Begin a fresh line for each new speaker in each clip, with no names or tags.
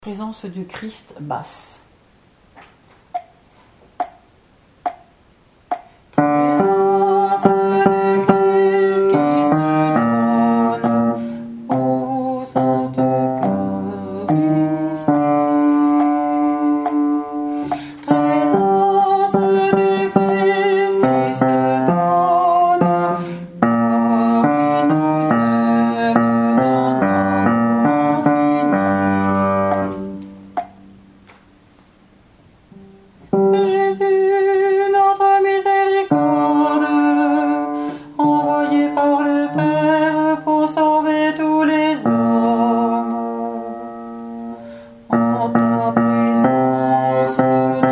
Présence du Christ basse. Présence du Christ qui se donne aux saintes Eucharisties. Présence du Christ qui se donne car il nous aime d'un amour infini. Jésus, notre miséricorde, envoyé par le Père pour sauver tous les hommes, en ta présence nous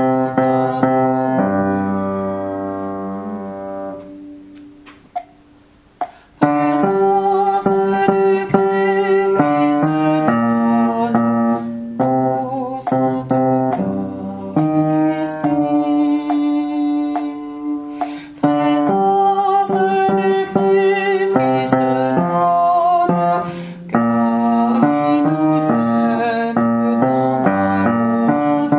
t'adorons. Présence du Christ qui se donne aux saintes Eucharisties. Présence du Christ qui se donne car il nous aime d'un amour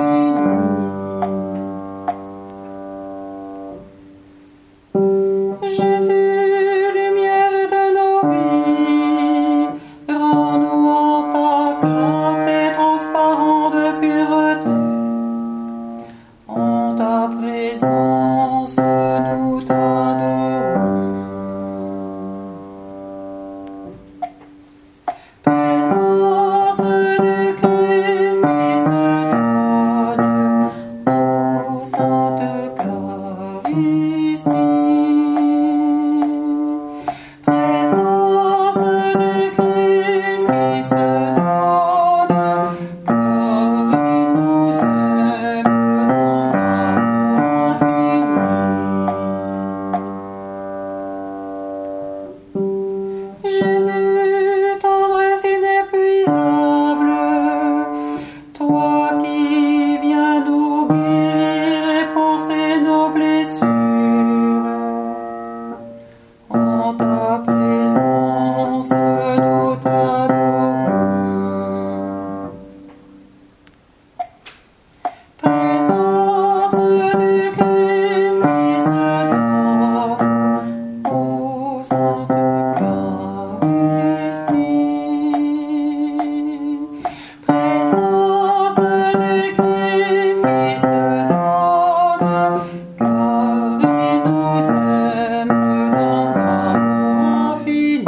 infini. Jésus, lumière de nos vies, rends-nous en ta clarté transparent de pureté. En ta présence nous t'adorons. Présence du Christ qui se donne aux saintes Eucharisties. Présence du Christ qui se donne car il nous aime d'un amour infini. Jésus, tendresse inépuisable, toi qui viens nous guérir et panser nos blessures, en ta présence nous t'adorons. Présence du Christ qui se donne aux saintes Eucharisties. Présence du Christ qui se donne car il nous aime d'un amour infini.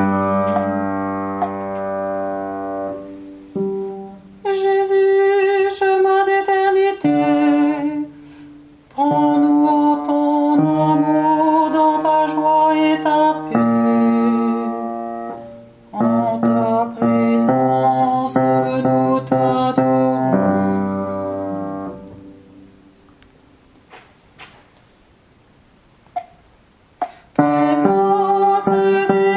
Jésus, chemin d'éternité, prends-nous en ton amour, dans ta joie et ta paix. En ta présence nous t'adorons. Présence du